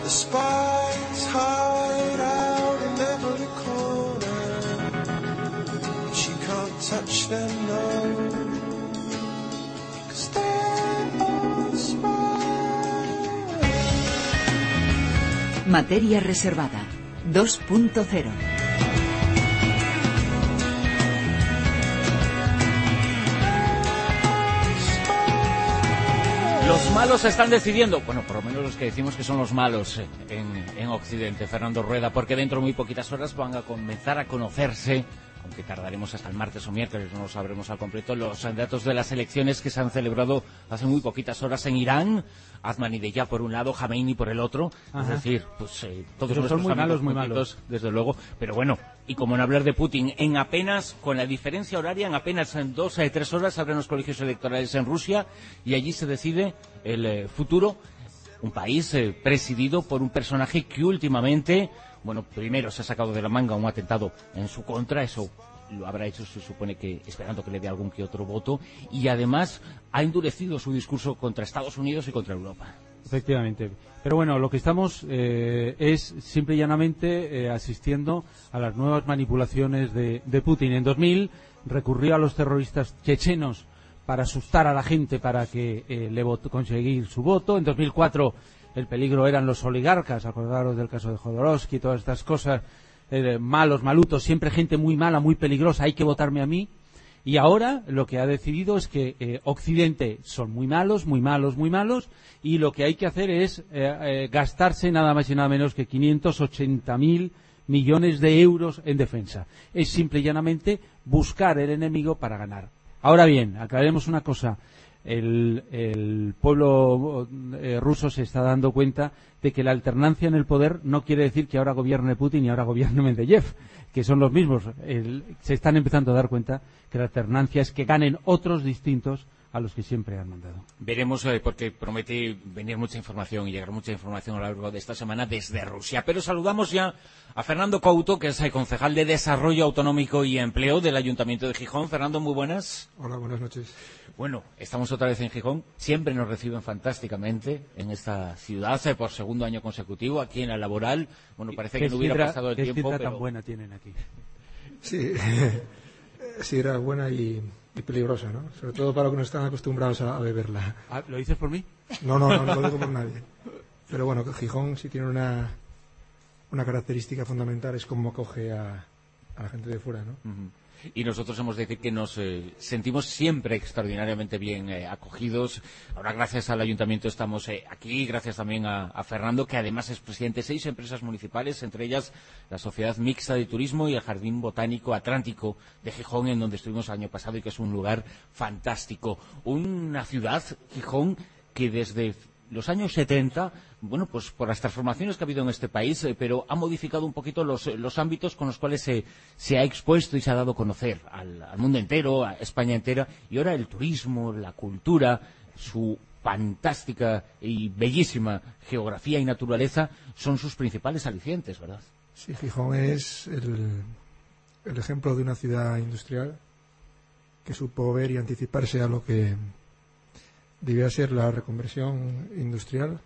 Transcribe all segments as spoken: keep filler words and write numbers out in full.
The spies hide out in every corner. She can't touch them, no. 'Cause they're all spies. Materia reservada dos punto cero. Los malos están decidiendo, bueno, por lo menos los que decimos que son los malos en, en Occidente, Fernando Rueda, porque dentro de muy poquitas horas van a comenzar a conocerse, aunque tardaremos hasta el martes o miércoles, no lo sabremos al completo, los datos de las elecciones que se han celebrado hace muy poquitas horas en Irán, Ahmadinejad por un lado, Jameini por el otro. Ajá. Es decir, pues eh, todos pero nuestros son muy malos, muy políticos, malos, desde luego, pero bueno, y como en hablar de Putin, en apenas, con la diferencia horaria, en apenas en dos a tres horas abren los colegios electorales en Rusia y allí se decide el eh, futuro, un país eh, presidido por un personaje que últimamente, bueno, primero se ha sacado de la manga un atentado en su contra, eso lo habrá hecho, se supone que esperando que le dé algún que otro voto, y además ha endurecido su discurso contra Estados Unidos y contra Europa. Efectivamente. Pero bueno, lo que estamos eh, es simple y llanamente eh, asistiendo a las nuevas manipulaciones de, de Putin. En dos mil recurrió a los terroristas chechenos para asustar a la gente para que eh, le votó, conseguir su voto. En dos mil cuatro el peligro eran los oligarcas, acordaros del caso de Jodorowsky, todas estas cosas, eh, malos, malutos, siempre gente muy mala, muy peligrosa, hay que votarme a mí. Y ahora lo que ha decidido es que eh, Occidente son muy malos, muy malos, muy malos, y lo que hay que hacer es eh, eh, gastarse nada más y nada menos que quinientos ochenta mil millones de euros en defensa. Es simple y llanamente buscar el enemigo para ganar. Ahora bien, aclaremos una cosa. El, el pueblo eh, ruso se está dando cuenta de que la alternancia en el poder no quiere decir que ahora gobierne Putin y ahora gobierne Medvedev, que son los mismos. El, se están empezando a dar cuenta que la alternancia es que ganen otros distintos a los que siempre han mandado. Veremos, eh, porque promete venir mucha información y llegar mucha información a lo largo de esta semana desde Rusia. Pero saludamos ya a Fernando Couto, que es el concejal de Desarrollo Autonómico y Empleo del Ayuntamiento de Gijón. Fernando, muy buenas. Hola, buenas noches. Bueno, estamos otra vez en Gijón. Siempre nos reciben fantásticamente en esta ciudad, eh, por segundo año consecutivo, aquí en la Laboral. Bueno, parece que no hubiera sidra, pasado el ¿qué tiempo, sidra pero... tan buena tienen aquí? Sí, sí, era buena y, y peligrosa, ¿no? Sobre todo para los que no están acostumbrados a, a beberla. Ah, ¿lo dices por mí? No, no, no, no lo digo por nadie. Pero bueno, Gijón sí tiene una, una característica fundamental, es cómo acoge a, a la gente de fuera, ¿no? Uh-huh. Y nosotros hemos de decir que nos eh, sentimos siempre extraordinariamente bien eh, acogidos. Ahora, gracias al Ayuntamiento estamos eh, aquí, gracias también a, a Fernando, que además es presidente de seis empresas municipales, entre ellas la Sociedad Mixta de Turismo y el Jardín Botánico Atlántico de Gijón, en donde estuvimos el año pasado y que es un lugar fantástico. Una ciudad, Gijón, que desde los años setenta, bueno, pues por las transformaciones que ha habido en este país, eh, pero ha modificado un poquito los, los ámbitos con los cuales se, se ha expuesto y se ha dado a conocer al, al mundo entero, a España entera, y ahora el turismo, la cultura, su fantástica y bellísima geografía y naturaleza son sus principales alicientes, ¿verdad? Sí, Gijón es el, el ejemplo de una ciudad industrial que supo ver y anticiparse a lo que debía ser la reconversión industrial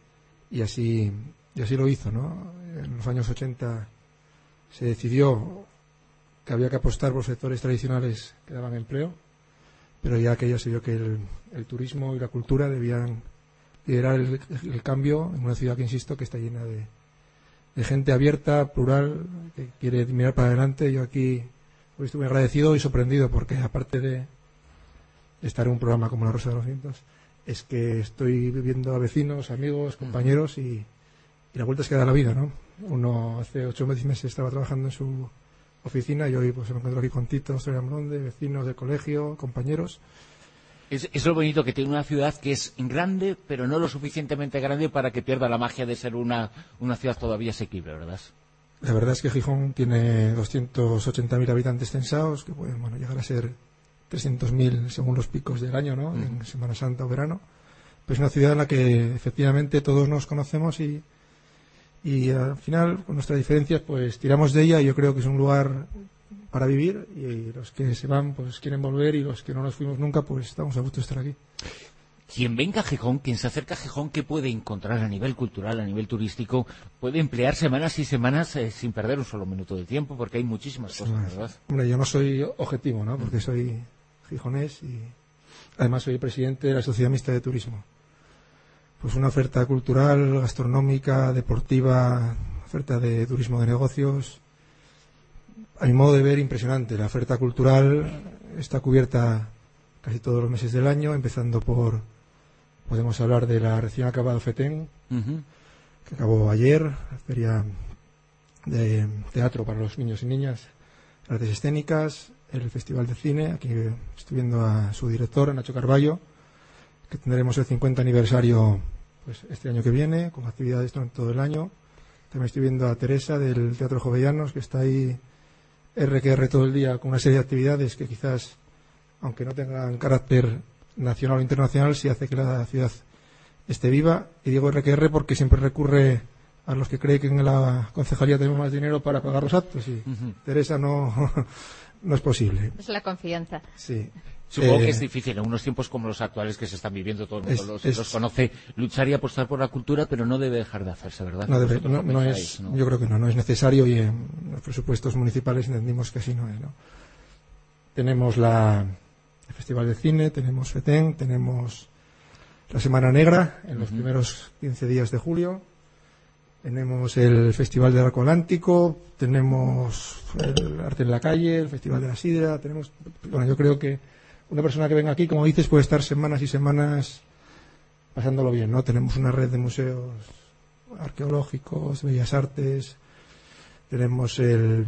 y así y así lo hizo, ¿no? En los años ochenta se decidió que había que apostar por sectores tradicionales que daban empleo, pero ya que ya se vio que el, el turismo y la cultura debían liderar el, el cambio en una ciudad que, insisto, que está llena de, de gente abierta, plural, que quiere mirar para adelante. Yo aquí hoy estuve agradecido y sorprendido porque, aparte de estar en un programa como La Rosa de los Vientos, es que estoy viviendo a vecinos, amigos, compañeros y, y la vuelta es que da la vida, ¿no? Uno hace ocho meses estaba trabajando en su oficina y hoy pues me encuentro aquí con Tito, estoy en Amronde, vecinos del colegio, compañeros. Es, es lo bonito que tiene una ciudad que es grande, pero no lo suficientemente grande para que pierda la magia de ser una, una ciudad todavía asequible, ¿verdad? La verdad es que Gijón tiene doscientos ochenta mil habitantes censados, que pueden, bueno, llegar a ser trescientos mil según los picos del año, ¿no? Mm. En Semana Santa o verano. Pues es una ciudad en la que efectivamente todos nos conocemos y, y al final, con nuestras diferencias, pues tiramos de ella y yo creo que es un lugar para vivir y los que se van pues quieren volver y los que no nos fuimos nunca pues estamos a gusto de estar aquí. quien venga a Gijón, quien se acerca a Gijón, ¿qué puede encontrar a nivel cultural, a nivel turístico? Puede emplear semanas y semanas eh, sin perder un solo minuto de tiempo, porque hay muchísimas cosas, sí, ¿verdad? Hombre, yo no soy objetivo, ¿no? Porque soy gijonés y además soy presidente de la Sociedad Mixta de Turismo. Pues una oferta cultural, gastronómica, deportiva, oferta de turismo de negocios. A mi modo de ver, impresionante. La oferta cultural está cubierta casi todos los meses del año, empezando por, podemos hablar de la recién acabada FETEN, uh-huh. que acabó ayer, la feria de teatro para los niños y niñas, artes escénicas, el Festival de Cine, aquí estoy viendo a su director, Nacho Carballo, que tendremos el cincuenta aniversario pues este año que viene, con actividades durante todo el año. También estoy viendo a Teresa del Teatro Jovellanos, que está ahí R que R todo el día con una serie de actividades que quizás, aunque no tengan carácter nacional o internacional, sí hace que la ciudad esté viva. Y digo R que R porque siempre recurre a los que creen que en la concejalía tenemos más dinero para pagar los actos. Y uh-huh. Teresa no, no es posible. Es la confianza. Sí. Supongo eh, que es difícil en unos tiempos como los actuales que se están viviendo, todo el mundo es, los, es, los conoce, luchar y apostar por la cultura, pero no debe dejar de hacerse, ¿verdad? No debe, no, no es, ¿no? Yo creo que no, no es necesario y en los presupuestos municipales entendimos que así no es, ¿no? Tenemos la, el Festival de Cine, tenemos FETEN, tenemos la Semana Negra en los uh-huh. primeros quince días de julio, tenemos el Festival del Arco Atlántico, tenemos el Arte en la Calle, el Festival de la Sidra, tenemos, bueno, yo creo que una persona que venga aquí, como dices, puede estar semanas y semanas pasándolo bien, ¿no? Tenemos una red de museos arqueológicos, bellas artes, tenemos el,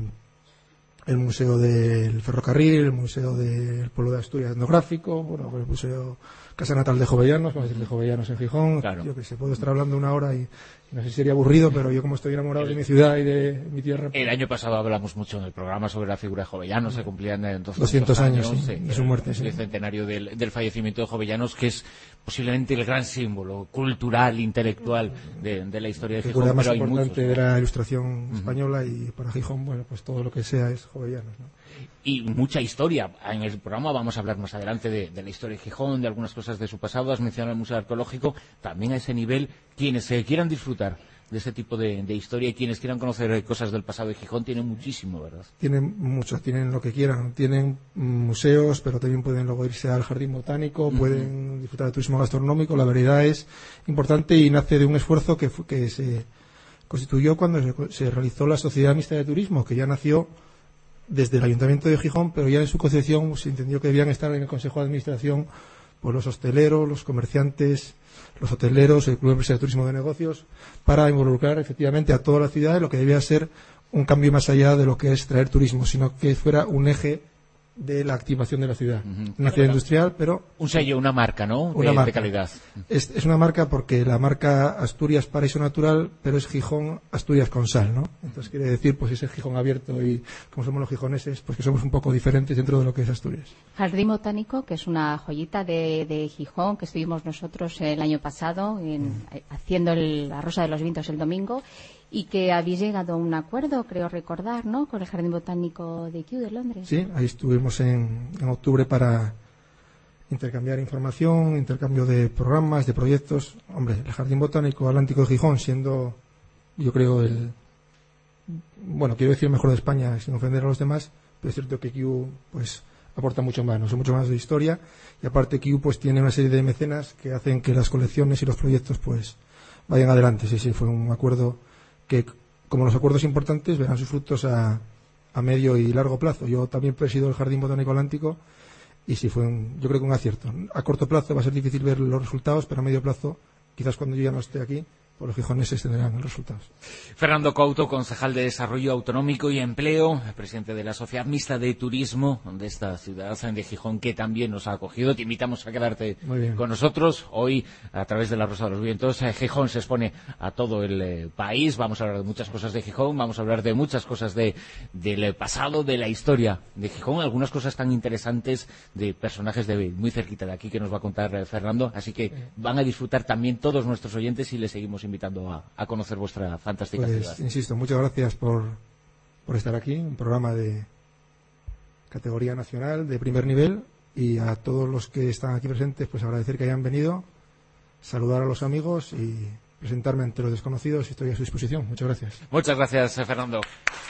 el Museo del Ferrocarril, el Museo del Pueblo de Asturias etnográfico, bueno, el Museo Casa Natal de Jovellanos, vamos a decir de Jovellanos en Gijón, claro. Yo que sé, puedo estar hablando una hora y no sé si sería aburrido, pero yo como estoy enamorado el, de mi ciudad y de mi tierra... El año pasado hablamos mucho en el programa sobre la figura de Jovellanos, se cumplían doscientos, doscientos años, años sí, eh, de su muerte. El, sí. el centenario del, del fallecimiento de Jovellanos, que es posiblemente el gran símbolo cultural, intelectual de, de la historia de Gijón. La más pero hay importante muchos, de la ilustración uh-huh. española y para Gijón, bueno, pues todo lo que sea es Jovellanos, ¿no? Y mucha historia. En el programa vamos a hablar más adelante de, de la historia de Gijón, de algunas cosas de su pasado. Has mencionado el Museo Arqueológico. También a ese nivel, quienes eh, quieran disfrutar de ese tipo de, de historia y quienes quieran conocer cosas del pasado de Gijón tienen muchísimo, ¿verdad? Tienen mucho, tienen lo que quieran. Tienen museos, pero también pueden luego irse al jardín botánico, uh-huh. pueden disfrutar de turismo gastronómico. La variedad es importante y nace de un esfuerzo que, que se constituyó cuando se, se realizó la Sociedad Mixta de Turismo, que ya nació desde el Ayuntamiento de Gijón, pero ya en su concepción se entendió que debían estar en el Consejo de Administración pues los hosteleros, los comerciantes, los hoteleros, el Club Empresarial de Turismo de Negocios, para involucrar efectivamente a toda la ciudad en lo que debía ser un cambio más allá de lo que es traer turismo, sino que fuera un eje de la activación de la ciudad. Uh-huh. Una ciudad industrial, pero... Un sello, una marca, ¿no? Una de, marca. de calidad. Es, es una marca porque la marca Asturias Paraíso Natural, pero es Gijón Asturias con sal, ¿no? Entonces quiere decir, pues ese Gijón abierto y como somos los gijoneses, pues que somos un poco diferentes dentro de lo que es Asturias. Jardín Botánico, que es una joyita de, de Gijón, que estuvimos nosotros el año pasado en, mm. haciendo el, la Rosa de los Vientos el domingo, y que habéis llegado a un acuerdo, creo recordar, ¿no?, con el Jardín Botánico de Kew de Londres. Sí, ahí estuvimos en, en octubre para intercambiar información, intercambio de programas, de proyectos. Hombre, el Jardín Botánico Atlántico de Gijón, siendo, yo creo, el, bueno, quiero decir el mejor de España, sin ofender a los demás, pero es cierto que Kew, pues, aporta mucho más, no sé, mucho más de historia, y aparte Kew, pues, tiene una serie de mecenas que hacen que las colecciones y los proyectos, pues, vayan adelante. Sí, sí, fue un acuerdo que, como los acuerdos importantes, verán sus frutos a, a medio y largo plazo. Yo también presido el Jardín Botánico Atlántico y sí fue un, yo creo que un acierto. A corto plazo va a ser difícil ver los resultados, pero a medio plazo, quizás cuando yo ya no esté aquí, pues los gijoneses tendrán los resultados. Fernando Couto, concejal de Desarrollo Autonómico y Empleo, presidente de la Sociedad Mixta de Turismo de esta ciudad de Gijón, que también nos ha acogido. Te invitamos a quedarte con nosotros. Hoy, a través de la Rosa de los Vientos, Gijón se expone a todo el eh, país. Vamos a hablar de muchas cosas de Gijón, vamos a hablar de muchas cosas de, del pasado, de la historia de Gijón, algunas cosas tan interesantes de personajes de muy cerquita de aquí que nos va a contar eh, Fernando. Así que van a disfrutar también todos nuestros oyentes y les seguimos invitando a, a conocer vuestra fantástica pues, ciudad. Insisto, muchas gracias por, por estar aquí, un programa de categoría nacional, de primer nivel, y a todos los que están aquí presentes, pues agradecer que hayan venido, saludar a los amigos y presentarme ante los desconocidos y estoy a su disposición. Muchas gracias. Muchas gracias, Fernando.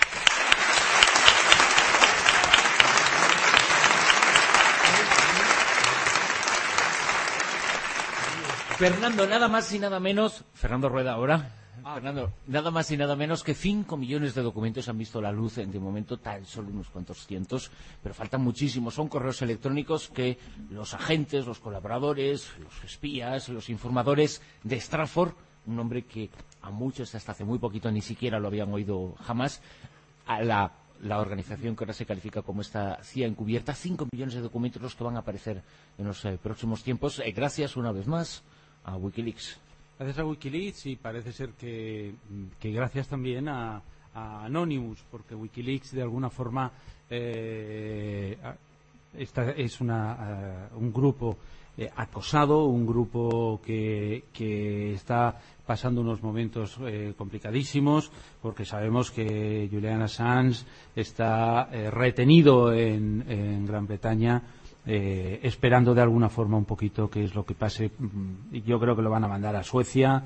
Fernando, nada más y nada menos, Fernando Rueda ahora, ah, Fernando, nada más y nada menos que cinco millones de documentos han visto la luz en de momento, tal solo unos cuantos cientos, pero faltan muchísimos. Son correos electrónicos que los agentes, los colaboradores, los espías, los informadores de Stratfor, un nombre que a muchos hasta hace muy poquito ni siquiera lo habían oído jamás, a la la organización que ahora se califica como esta C I A encubierta, cinco millones de documentos los que van a aparecer en los eh, próximos tiempos, eh, gracias una vez más a Wikileaks. Gracias a Wikileaks y parece ser que, que gracias también a, a Anonymous, porque Wikileaks de alguna forma eh, esta es una, uh, un grupo eh, acosado, un grupo que, que está pasando unos momentos eh, complicadísimos, porque sabemos que Julian Assange está eh, retenido en, en Gran Bretaña, eh, esperando de alguna forma un poquito qué es lo que pase. Yo creo que lo van a mandar a Suecia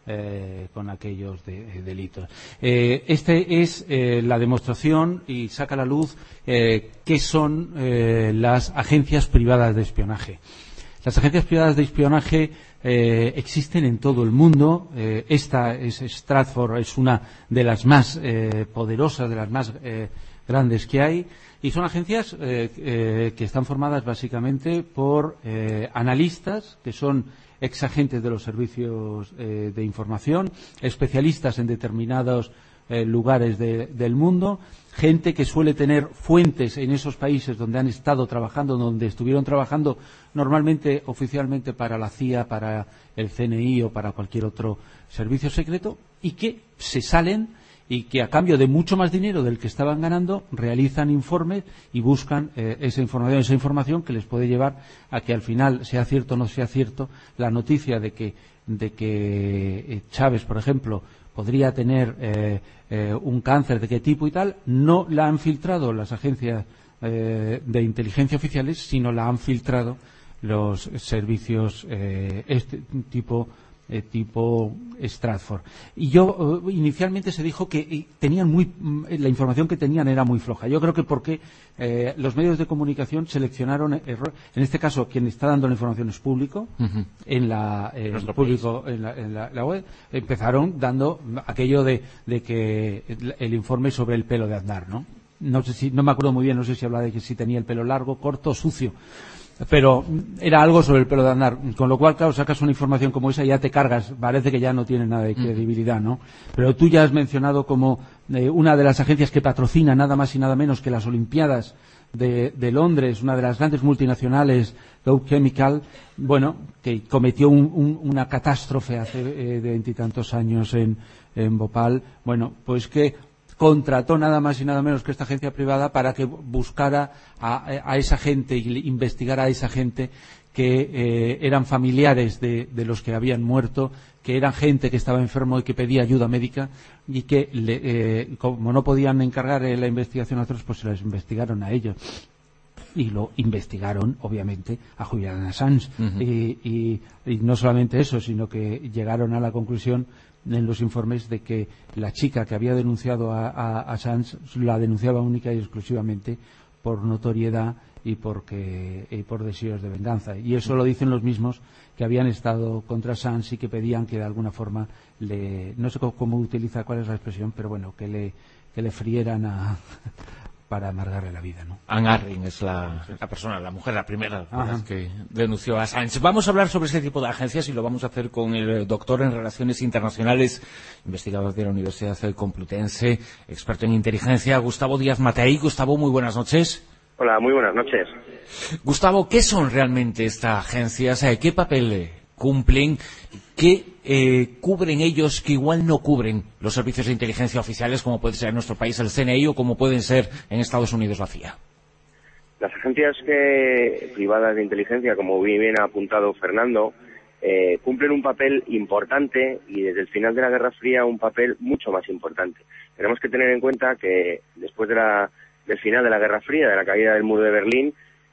eh, con aquellos de, de delitos. Eh, este es eh, la demostración y saca a la luz eh, qué son eh, las agencias privadas de espionaje. Las agencias privadas de espionaje eh, existen en todo el mundo. Eh, esta es Stratfor, es una de las más eh, poderosas, de las más eh, grandes que hay, y son agencias eh, eh, que están formadas básicamente por eh, analistas que son exagentes de los servicios eh, de información, especialistas en determinados eh, lugares de, del mundo, gente que suele tener fuentes en esos países donde han estado trabajando, donde estuvieron trabajando normalmente oficialmente para la C I A, para el C N I o para cualquier otro servicio secreto, y que se salen y que a cambio de mucho más dinero del que estaban ganando realizan informes y buscan eh, esa información, esa información que les puede llevar a que al final, sea cierto o no sea cierto, la noticia de que, de que eh, Chávez, por ejemplo, podría tener eh, eh, un cáncer de qué tipo y tal, no la han filtrado las agencias eh, de inteligencia oficiales, sino la han filtrado los servicios eh, este tipo eh, tipo Stratfor. Y yo eh, inicialmente se dijo que eh, tenían muy la información que tenían era muy floja. Yo creo que porque eh, los medios de comunicación seleccionaron error. En este caso, quien está dando la información es público. Uh-huh. En la eh, el público en, la, en la, la web empezaron dando aquello de, de que el, el informe sobre el pelo de Aznar, ¿no? No sé si no me acuerdo muy bien, no sé si hablaba de que si tenía el pelo largo, corto o sucio. Pero era algo sobre el pelo de Aznar, con lo cual, claro, sacas una información como esa y ya te cargas, parece que ya no tiene nada de credibilidad, ¿no? Pero tú ya has mencionado como eh, una de las agencias que patrocina nada más y nada menos que las Olimpiadas de, de Londres, una de las grandes multinacionales, Dow Chemical, bueno, que cometió un, un, una catástrofe hace eh, de veintitantos años en, en Bhopal, bueno, pues que contrató nada más y nada menos que esta agencia privada para que buscara a, a esa gente y investigara a esa gente que eh, eran familiares de, de los que habían muerto, que eran gente que estaba enfermo y que pedía ayuda médica y que, le, eh, como no podían encargar eh, la investigación a otros, pues se les investigaron a ellos. Y lo investigaron, obviamente, a Julian Assange. Uh-huh. y, y, y no solamente eso, sino que llegaron a la conclusión en los informes de que la chica que había denunciado a, a, a Assange la denunciaba única y exclusivamente por notoriedad y porque y por deseos de venganza. Y eso lo dicen los mismos que habían estado contra Assange y que pedían que de alguna forma le, no sé cómo, cómo utiliza, cuál es la expresión, pero bueno, que le, que le frieran a para amargarle la vida, ¿no? Anne Arring es la, la persona, la mujer, la primera que denunció a Assange. Vamos a hablar sobre este tipo de agencias y lo vamos a hacer con el doctor en Relaciones Internacionales, investigador de la Universidad Complutense, experto en inteligencia, Gustavo Díaz Matei. Gustavo, muy buenas noches. Hola, muy buenas noches. Gustavo, ¿qué son realmente estas agencias? ¿Qué papel cumplen? ¿Qué eh, cubren ellos que igual no cubren los servicios de inteligencia oficiales, como puede ser en nuestro país el C N I o como pueden ser en Estados Unidos la C I A? Las agencias que, privadas de inteligencia, como bien ha apuntado Fernando, eh, cumplen un papel importante y desde el final de la Guerra Fría un papel mucho más importante. Tenemos que tener en cuenta que después de la, del final de la Guerra Fría, de la caída del muro de Berlín,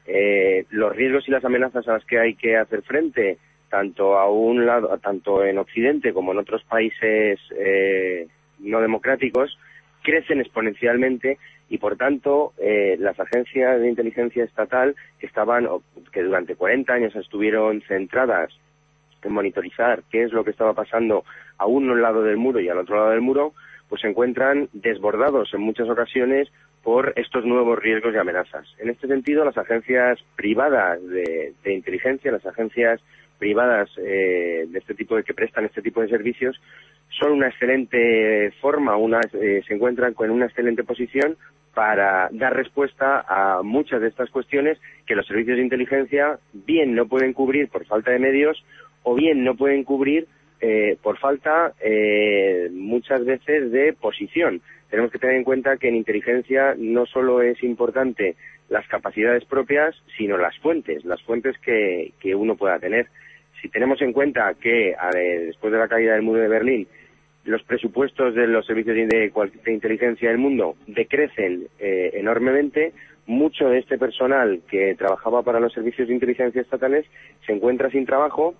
eh, los riesgos y las amenazas a las que hay que hacer frente, tanto a un lado, tanto en Occidente como en otros países eh, no democráticos, crecen exponencialmente y, por tanto, eh, las agencias de inteligencia estatal que estaban, que durante cuarenta años estuvieron centradas en monitorizar qué es lo que estaba pasando a un lado del muro y al otro lado del muro, pues se encuentran desbordados en muchas ocasiones por estos nuevos riesgos y amenazas. En este sentido, las agencias privadas de, de inteligencia, las agencias privadas eh, de este tipo de que prestan este tipo de servicios, son una excelente forma, una, eh, se encuentran con una excelente posición para dar respuesta a muchas de estas cuestiones que los servicios de inteligencia bien no pueden cubrir por falta de medios o bien no pueden cubrir eh, por falta eh, muchas veces de posición. Tenemos que tener en cuenta que en inteligencia no solo es importante las capacidades propias, sino las fuentes, las fuentes que, que uno pueda tener. Si tenemos en cuenta que a ver, después de la caída del muro de Berlín, los presupuestos de los servicios de, de inteligencia del mundo decrecen eh, enormemente, mucho de este personal que trabajaba para los servicios de inteligencia estatales se encuentra sin trabajo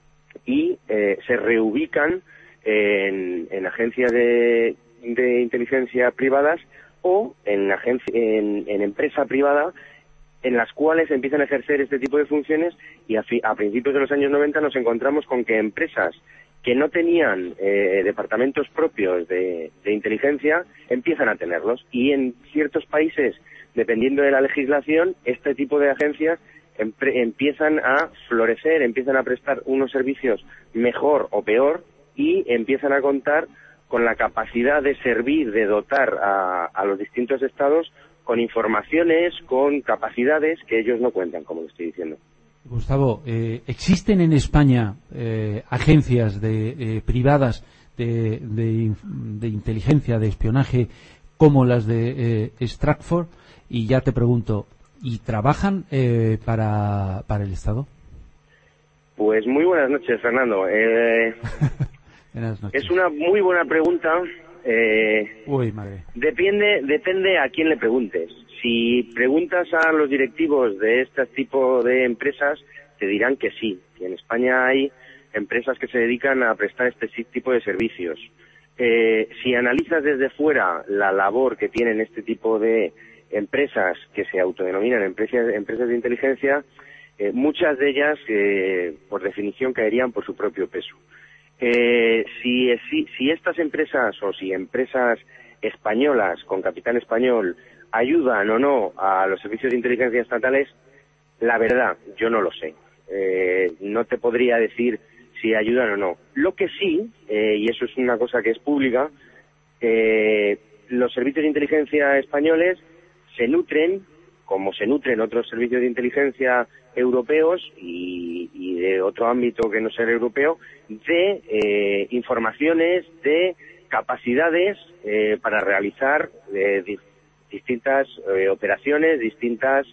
y eh, se reubican en, en agencias de, de inteligencia privadas o en, agencia, en, en empresa privada, en las cuales empiezan a ejercer este tipo de funciones y a, fi, a principios de los años noventa nos encontramos con que empresas que no tenían eh, departamentos propios de, de inteligencia empiezan a tenerlos, y en ciertos países, dependiendo de la legislación, este tipo de agencias empre, empiezan a florecer, empiezan a prestar unos servicios mejor o peor y empiezan a contar con la capacidad de servir, de dotar a, a los distintos estados con informaciones, con capacidades que ellos no cuentan, como lo estoy diciendo. Gustavo, eh, ¿existen en España eh, agencias de, eh, privadas de, de, de inteligencia, de espionaje, como las de eh, Stratford? Y ya te pregunto, ¿y trabajan eh, para, para el Estado? Pues muy buenas noches, Fernando. Eh, buenas noches. Es una muy buena pregunta. Eh, Uy, madre. Depende, depende a quién le preguntes. Si preguntas a los directivos de este tipo de empresas, te dirán que sí, que en España hay empresas que se dedican a prestar este tipo de servicios. Eh, si analizas desde fuera la labor que tienen este tipo de empresas que se autodenominan empresas, empresas de inteligencia, eh, muchas de ellas, eh, por definición, caerían por su propio peso. Eh, si, si, si estas empresas o si empresas españolas con capital español ayudan o no a los servicios de inteligencia estatales, la verdad, yo no lo sé. Eh, no te podría decir si ayudan o no. Lo que sí, eh, y eso es una cosa que es pública, eh, los servicios de inteligencia españoles se nutren, como se nutren otros servicios de inteligencia europeos y, y de otro ámbito que no sea el europeo, de eh, informaciones, de capacidades eh, para realizar eh, di distintas eh, operaciones, distintas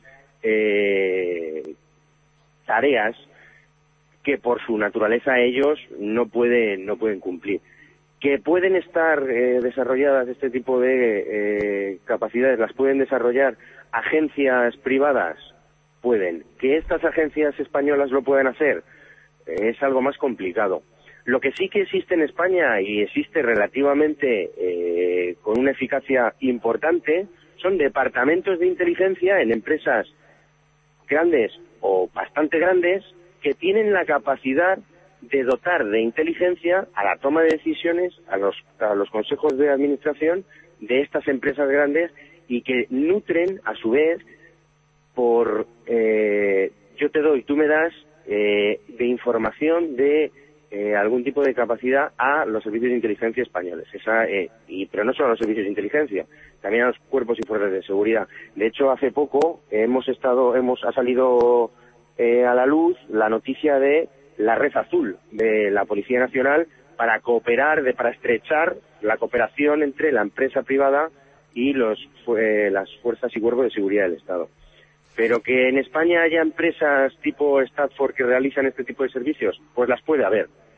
eh, tareas que por su naturaleza ellos no pueden no pueden cumplir. Que pueden estar eh, desarrolladas este tipo de eh, capacidades, las pueden desarrollar agencias privadas, pueden. Que estas agencias españolas lo puedan hacer, eh, es algo más complicado. Lo que sí que existe en España y existe relativamente eh, con una eficacia importante son departamentos de inteligencia en empresas grandes o bastante grandes que tienen la capacidad de dotar de inteligencia a la toma de decisiones, a los, a los consejos de administración de estas empresas grandes y que nutren a su vez por eh, yo te doy, tú me das eh, de información de eh, algún tipo de capacidad a los servicios de inteligencia españoles. Esa, eh, y pero no solo a los servicios de inteligencia, también a los cuerpos y fuerzas de seguridad. De hecho, hace poco hemos estado, hemos ha salido eh, a la luz la noticia de la Red Azul de la Policía Nacional para cooperar, de, para estrechar la cooperación entre la empresa privada y los, eh, las fuerzas y cuerpos de seguridad del Estado. Pero que en España haya empresas tipo Stratford que realizan este tipo de servicios, pues las puede haber.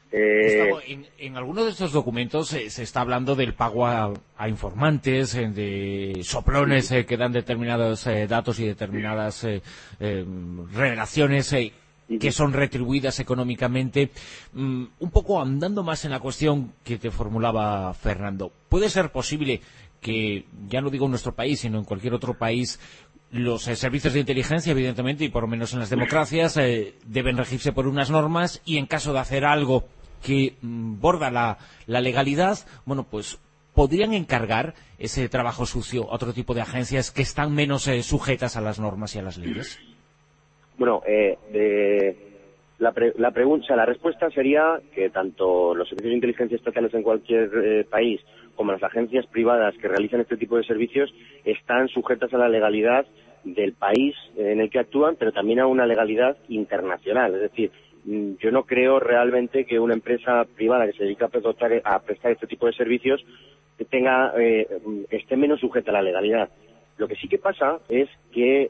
Eh, en, en alguno de estos documentos eh, se está hablando del pago a, a informantes, eh, de soplones eh, que dan determinados eh, datos y determinadas eh, eh, revelaciones eh, que son retribuidas económicamente. Mm, un poco andando más en la cuestión que te formulaba Fernando, ¿puede ser posible que, ya no digo en nuestro país, sino en cualquier otro país, los eh, servicios de inteligencia, evidentemente, y por lo menos en las democracias, eh, deben regirse por unas normas, y en caso de hacer algo que mm, borda la, la legalidad, bueno, pues podrían encargar ese trabajo sucio a otro tipo de agencias que están menos eh, sujetas a las normas y a las leyes? Bueno, eh, de, la, pre, la pregunta, la respuesta sería que tanto los servicios de inteligencia estatales en cualquier eh, país como las agencias privadas que realizan este tipo de servicios están sujetas a la legalidad del país en el que actúan, pero también a una legalidad internacional. Es decir, yo no creo realmente que una empresa privada que se dedica a prestar, a prestar este tipo de servicios tenga eh, esté menos sujeta a la legalidad. Lo que sí que pasa es que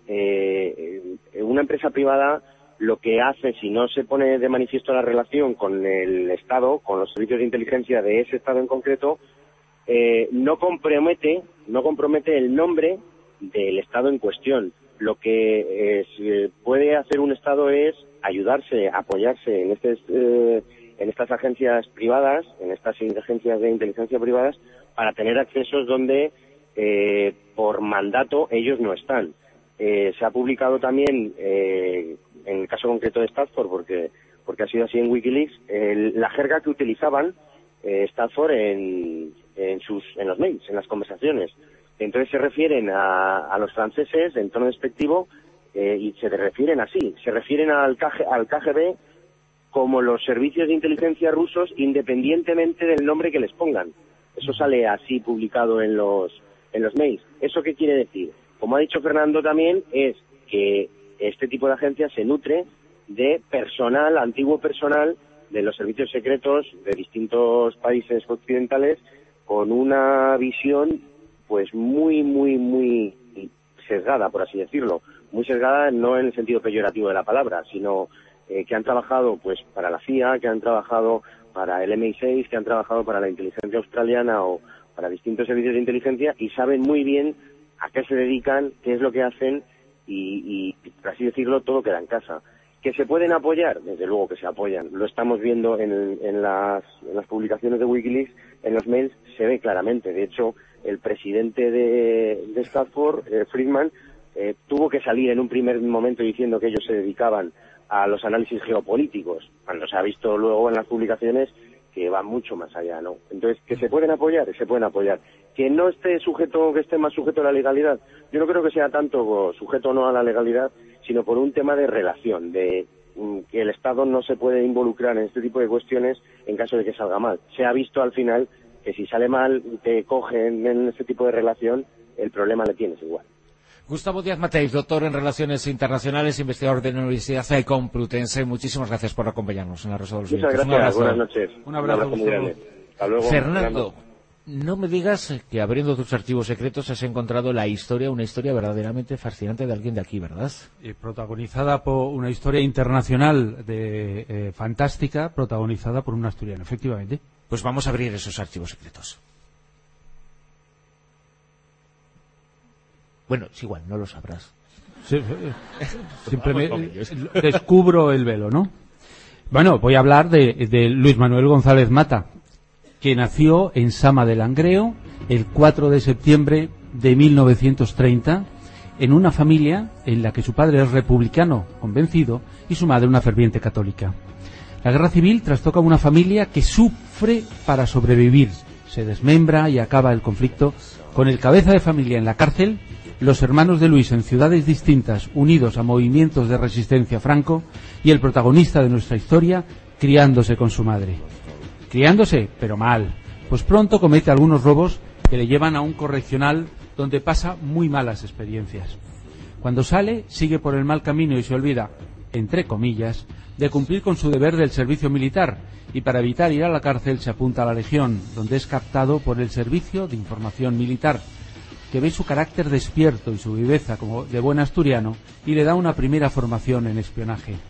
eh, una empresa privada lo que hace, si no se pone de manifiesto la relación con el Estado, con los servicios de inteligencia de ese Estado en concreto, eh, no compromete, no compromete el nombre del Estado en cuestión. Lo que eh, puede hacer un Estado es ayudarse, apoyarse en, este, eh, en estas agencias privadas, en estas agencias de inteligencia privadas, para tener accesos donde eh, por mandato ellos no están. Eh, se ha publicado también, eh, en el caso concreto de Stanford, porque porque ha sido así en Wikileaks, el, la jerga que utilizaban eh, Stanford en, en, sus, en los mails, en las conversaciones. Entonces se refieren a, a los franceses en tono despectivo eh, y se refieren así, se refieren al, K G, al K G B como los servicios de inteligencia rusos independientemente del nombre que les pongan. Eso sale así publicado en los en los mails. ¿Eso qué quiere decir? Como ha dicho Fernando también, es que este tipo de agencias se nutre de personal, antiguo personal de los servicios secretos de distintos países occidentales con una visión pues muy, muy, muy sesgada, por así decirlo. Muy sesgada no en el sentido peyorativo de la palabra, sino eh, que han trabajado pues para la C I A, que han trabajado para el M I seis, que han trabajado para la inteligencia australiana o para distintos servicios de inteligencia y saben muy bien a qué se dedican, qué es lo que hacen y, y por así decirlo, todo queda en casa. ¿Que se pueden apoyar? Desde luego que se apoyan. Lo estamos viendo en, en, las, en las publicaciones de Wikileaks, en los mails se ve claramente. De hecho, el presidente de, de Stanford, eh, Friedman, eh, tuvo que salir en un primer momento diciendo que ellos se dedicaban a los análisis geopolíticos, cuando se ha visto luego en las publicaciones que va mucho más allá, ¿no? Entonces, ¿que se pueden apoyar? Se pueden apoyar. ¿Que no esté sujeto, que esté más sujeto a la legalidad? Yo no creo que sea tanto sujeto o no a la legalidad, sino por un tema de relación, de um, que el Estado no se puede involucrar en este tipo de cuestiones en caso de que salga mal. Se ha visto al final que si sale mal, te cogen en este tipo de relación, el problema le tienes igual. Gustavo Díaz Mateis, doctor en Relaciones Internacionales, investigador de la Universidad Complutense. Muchísimas gracias por acompañarnos en la Rosa de los Vientos. Muchas gracias, buenas noches. Un abrazo, Un abrazo muy grande. Hasta luego. Fernando, no me digas que abriendo tus archivos secretos has encontrado la historia, una historia verdaderamente fascinante de alguien de aquí, ¿verdad? Eh, protagonizada por una historia internacional de eh, fantástica, protagonizada por un asturiano, efectivamente. Pues vamos a abrir esos archivos secretos. Bueno, es igual, no lo sabrás. Sí, simplemente descubro el velo, ¿no? Bueno, voy a hablar de, de Luis Manuel González Mata, que nació en Sama de Langreo el cuatro de septiembre de mil novecientos treinta, en una familia en la que su padre es republicano convencido y su madre una ferviente católica. La guerra civil trastoca a una familia que sufre para sobrevivir, se desmembra y acaba el conflicto con el cabeza de familia en la cárcel, los hermanos de Luis en ciudades distintas unidos a movimientos de resistencia franco y el protagonista de nuestra historia criándose con su madre. Criándose, pero mal, pues pronto comete algunos robos que le llevan a un correccional donde pasa muy malas experiencias. Cuando sale, sigue por el mal camino y se olvida, entre comillas, de cumplir con su deber del servicio militar y para evitar ir a la cárcel se apunta a la Legión, donde es captado por el Servicio de Información Militar, que ve su carácter despierto y su viveza como de buen asturiano y le da una primera formación en espionaje.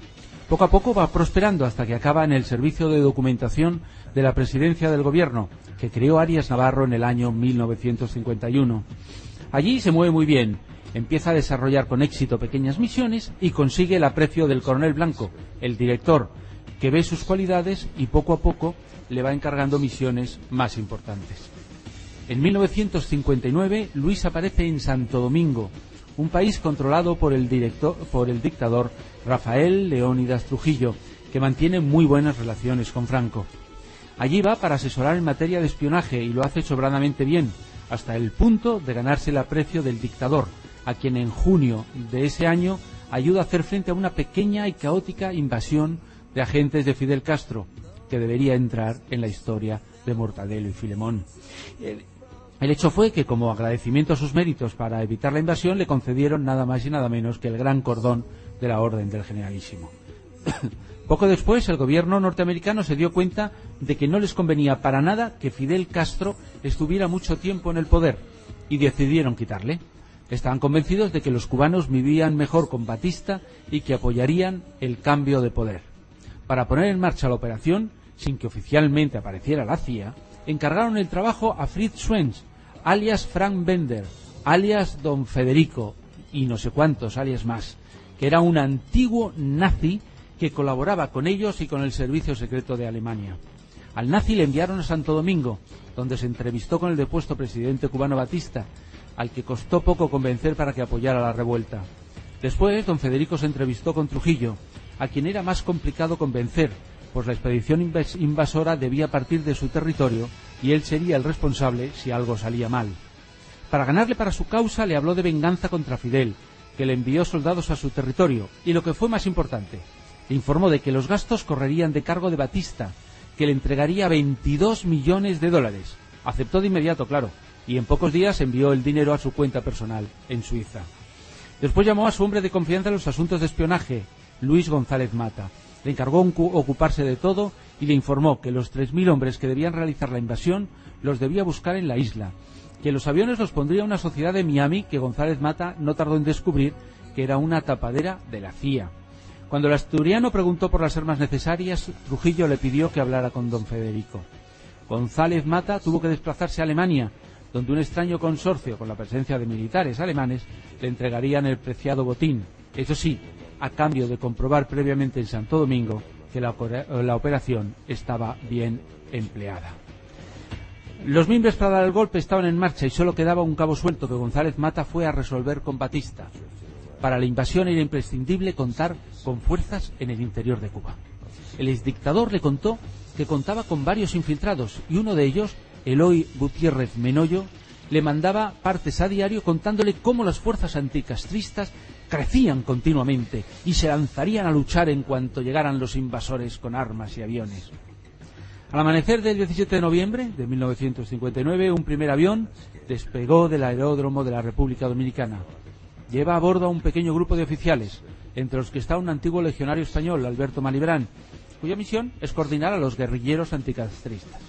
Poco a poco va prosperando hasta que acaba en el Servicio de Documentación de la Presidencia del Gobierno, que creó Arias Navarro en el año mil novecientos cincuenta y uno. Allí se mueve muy bien, empieza a desarrollar con éxito pequeñas misiones y consigue el aprecio del coronel Blanco, el director, que ve sus cualidades y poco a poco le va encargando misiones más importantes. En mil novecientos cincuenta y nueve, Luis aparece en Santo Domingo, un país controlado por el, director, por el dictador Rafael Leónidas Trujillo, que mantiene muy buenas relaciones con Franco. Allí va para asesorar en materia de espionaje y lo hace sobradamente bien, hasta el punto de ganarse el aprecio del dictador, a quien en junio de ese año ayuda a hacer frente a una pequeña y caótica invasión de agentes de Fidel Castro, que debería entrar en la historia de Mortadelo y Filemón. El, el hecho fue que, como agradecimiento a sus méritos para evitar la invasión, le concedieron nada más y nada menos que el Gran Cordón de la Orden del Generalísimo. Poco después, el gobierno norteamericano se dio cuenta de que no les convenía para nada que Fidel Castro estuviera mucho tiempo en el poder, y decidieron quitarle. Estaban convencidos de que los cubanos vivían mejor con Batista y que apoyarían el cambio de poder. Para poner en marcha la operación, sin que oficialmente apareciera la C I A, encargaron el trabajo a Fritz Schwenz, alias Frank Bender, alias Don Federico, y no sé cuántos alias más, que era un antiguo nazi que colaboraba con ellos y con el servicio secreto de Alemania. Al nazi le enviaron a Santo Domingo, donde se entrevistó con el depuesto presidente cubano Batista, al que costó poco convencer para que apoyara la revuelta. Después, don Federico se entrevistó con Trujillo, a quien era más complicado convencer, pues la expedición invasora debía partir de su territorio y él sería el responsable si algo salía mal. Para ganarle para su causa le habló de venganza contra Fidel, que le envió soldados a su territorio, y lo que fue más importante, le informó de que los gastos correrían de cargo de Batista, que le entregaría veintidós millones de dólares. Aceptó de inmediato, claro, y en pocos días envió el dinero a su cuenta personal en Suiza. Después llamó a su hombre de confianza en los asuntos de espionaje, Luis González Mata. Le encargó ocuparse de todo y le informó que los tres mil hombres que debían realizar la invasión los debía buscar en la isla, que los aviones los pondría una sociedad de Miami que González Mata no tardó en descubrir que era una tapadera de la C I A. Cuando el asturiano preguntó por las armas necesarias, Trujillo le pidió que hablara con don Federico. González Mata tuvo que desplazarse a Alemania, donde un extraño consorcio, con la presencia de militares alemanes, le entregarían el preciado botín, eso sí, a cambio de comprobar previamente en Santo Domingo que la, la operación estaba bien empleada. Los mimbres para dar el golpe estaban en marcha y solo quedaba un cabo suelto que González Mata fue a resolver con Batista. Para la invasión era imprescindible contar con fuerzas en el interior de Cuba. El exdictador le contó que contaba con varios infiltrados y uno de ellos, Eloy Gutiérrez Menoyo, le mandaba partes a diario contándole cómo las fuerzas anticastristas crecían continuamente y se lanzarían a luchar en cuanto llegaran los invasores con armas y aviones. Al amanecer del diecisiete de noviembre de mil novecientos cincuenta y nueve, un primer avión despegó del aeródromo de la República Dominicana. Lleva a bordo a un pequeño grupo de oficiales, entre los que está un antiguo legionario español, Alberto Malibrán, cuya misión es coordinar a los guerrilleros anticastristas.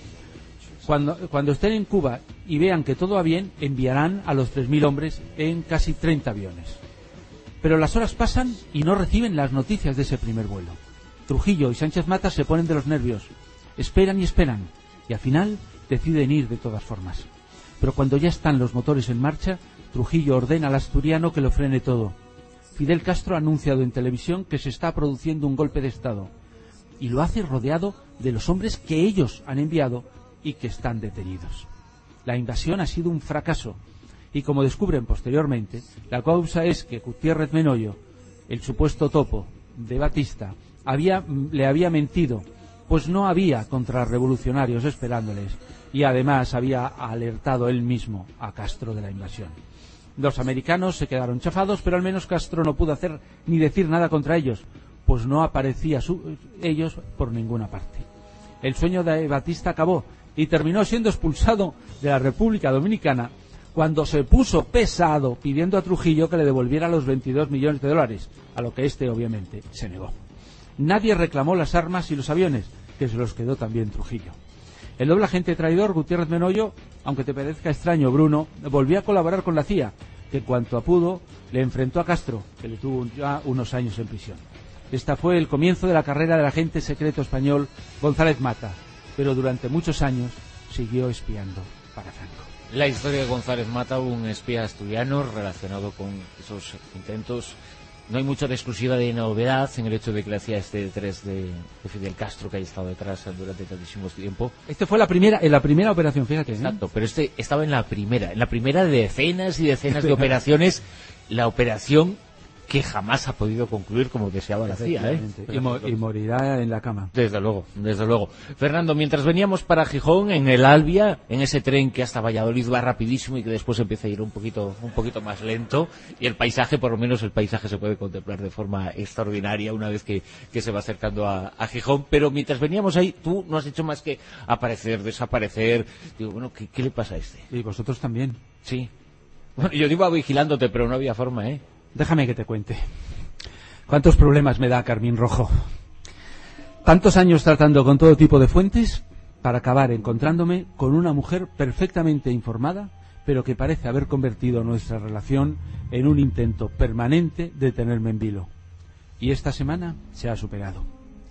Cuando, cuando estén en Cuba y vean que todo va bien, enviarán a los tres mil hombres en casi treinta aviones. Pero las horas pasan y no reciben las noticias de ese primer vuelo. Trujillo y Sánchez Mata se ponen de los nervios, esperan y esperan, y al final deciden ir de todas formas. Pero cuando ya están los motores en marcha, Trujillo ordena al asturiano que lo frene todo. Fidel Castro ha anunciado en televisión que se está produciendo un golpe de Estado, y lo hace rodeado de los hombres que ellos han enviado y que están detenidos. La invasión ha sido un fracaso, y como descubren posteriormente, la causa es que Gutiérrez Menoyo, el supuesto topo de Batista, había, le había mentido, pues no había contrarrevolucionarios esperándoles, y además había alertado él mismo a Castro de la invasión. Los americanos se quedaron chafados, pero al menos Castro no pudo hacer ni decir nada contra ellos, pues no aparecía su, ellos por ninguna parte. El sueño de Batista acabó y terminó siendo expulsado de la República Dominicana cuando se puso pesado pidiendo a Trujillo que le devolviera los veintidós millones de dólares, a lo que éste obviamente se negó. Nadie reclamó las armas y los aviones, que se los quedó también Trujillo. El doble agente traidor Gutiérrez Menoyo, aunque te parezca extraño, Bruno, volvió a colaborar con la C I A, que en cuanto a pudo le enfrentó a Castro, que le tuvo ya unos años en prisión. Esta fue el comienzo de la carrera del agente secreto español González Mata, pero durante muchos años siguió espiando para Franco. La historia de González Mata, un espía asturiano relacionado con esos intentos. No hay mucha de exclusiva de novedad en el hecho de que le hacía este tres de, de Fidel Castro, que haya estado detrás durante tantísimo tiempo. Este fue la primera, en la primera operación, fíjate. ¿eh? Exacto, pero este estaba en la primera, en la primera de decenas y decenas de operaciones, la operación que jamás ha podido concluir como deseaba la C I A, ¿eh? Y, mo y morirá en la cama. Desde luego, desde luego. Fernando, mientras veníamos para Gijón, en el Albia, en ese tren que hasta Valladolid va rapidísimo y que después empieza a ir un poquito, un poquito más lento, y el paisaje, por lo menos el paisaje se puede contemplar de forma extraordinaria una vez que, que se va acercando a, a Gijón, pero mientras veníamos ahí, tú no has hecho más que aparecer, desaparecer. Digo, bueno, ¿qué, qué le pasa a este? Y vosotros también. Sí. Bueno, yo iba vigilándote, pero no había forma, ¿eh? Déjame que te cuente. ¿Cuántos problemas me da Carmín Rojo? Tantos años tratando con todo tipo de fuentes para acabar encontrándome con una mujer perfectamente informada, pero que parece haber convertido nuestra relación en un intento permanente de tenerme en vilo. Y esta semana se ha superado.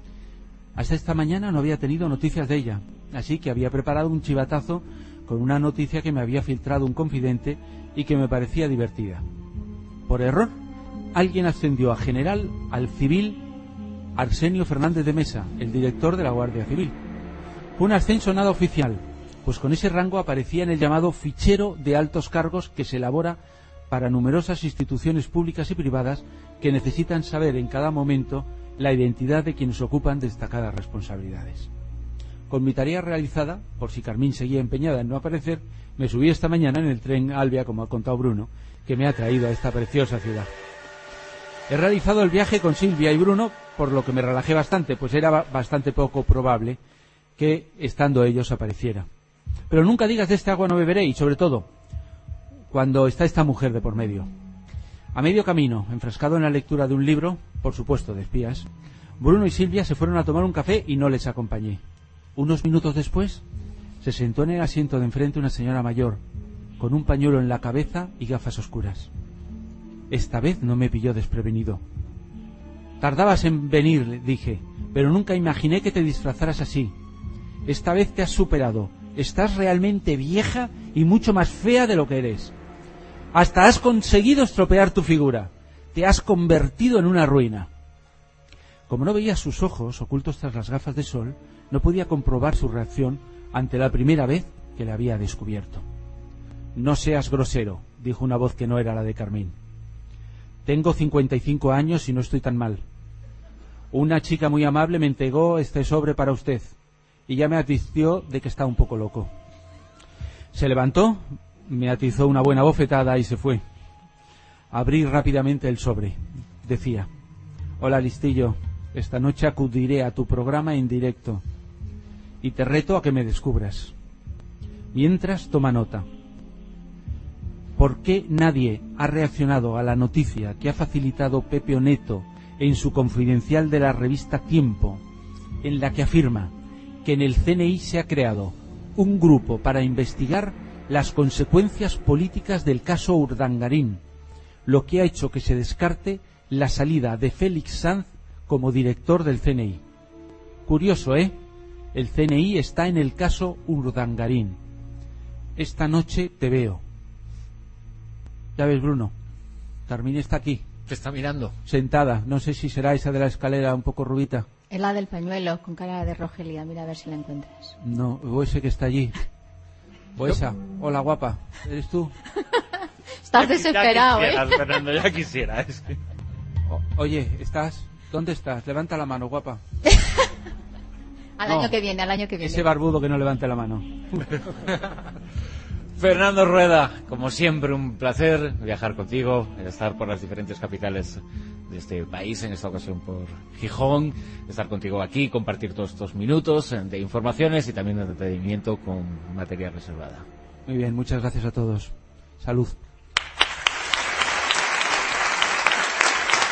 Hasta esta mañana no había tenido noticias de ella, así que había preparado un chivatazo con una noticia que me había filtrado un confidente y que me parecía divertida. Por error, alguien ascendió a general al civil Arsenio Fernández de Mesa, el director de la Guardia Civil. Fue un ascenso nada oficial, pues con ese rango aparecía en el llamado fichero de altos cargos que se elabora para numerosas instituciones públicas y privadas que necesitan saber en cada momento la identidad de quienes ocupan destacadas responsabilidades. Con mi tarea realizada, por si Carmín seguía empeñada en no aparecer, me subí esta mañana en el tren Albia, como ha contado Bruno, que me ha traído a esta preciosa ciudad. He realizado el viaje con Silvia y Bruno, por lo que me relajé bastante, pues era bastante poco probable que, estando ellos, apareciera. Pero nunca digas de este agua no beberé, y sobre todo, cuando está esta mujer de por medio. A medio camino, enfrascado en la lectura de un libro, por supuesto de espías, Bruno y Silvia se fueron a tomar un café y no les acompañé. Unos minutos después, se sentó en el asiento de enfrente una señora mayor, con un pañuelo en la cabeza y gafas oscuras. Esta vez no me pilló desprevenido. Tardabas en venir, le dije, pero nunca imaginé que te disfrazaras así. Esta vez te has superado. Estás realmente vieja y mucho más fea de lo que eres. Hasta has conseguido estropear tu figura. Te has convertido en una ruina. Como no veía sus ojos ocultos tras las gafas de sol, no podía comprobar su reacción ante la primera vez que le había descubierto. No seas grosero, dijo una voz que no era la de Carmín. Tengo cincuenta y cinco años y no estoy tan mal. Una chica muy amable me entregó este sobre para usted y ya me advirtió de que está un poco loco. Se levantó, me atizó una buena bofetada y se fue. Abrí rápidamente el sobre. Decía: hola, listillo, esta noche acudiré a tu programa en directo y te reto a que me descubras. Mientras, toma nota. ¿Por qué nadie ha reaccionado a la noticia que ha facilitado Pepe Oneto en su confidencial de la revista Tiempo, en la que afirma que en el C N I se ha creado un grupo para investigar las consecuencias políticas del caso Urdangarín, lo que ha hecho que se descarte la salida de Félix Sanz como director del C N I? Curioso, ¿eh? El C N I está en el caso Urdangarín. Esta noche te veo. Ya ves, Bruno, Carmín está aquí. Te está mirando. Sentada. No sé si será esa de la escalera un poco rubita. Es la del pañuelo, con cara de Rogelia. Mira a ver si la encuentras. No, o ese que está allí. O esa. Hola, guapa. ¿Eres tú? Estás desesperado, ya ¿eh? Fernando, ya quisiera. Es que... O, oye, ¿estás? ¿Dónde estás? Levanta la mano, guapa. Al No. año que viene, al año que viene. Ese barbudo que no levante la mano. Fernando Rueda, como siempre, un placer viajar contigo, estar por las diferentes capitales de este país, en esta ocasión por Gijón, estar contigo aquí, compartir todos estos minutos de informaciones y también de entretenimiento con materia reservada. Muy bien, muchas gracias a todos. Salud.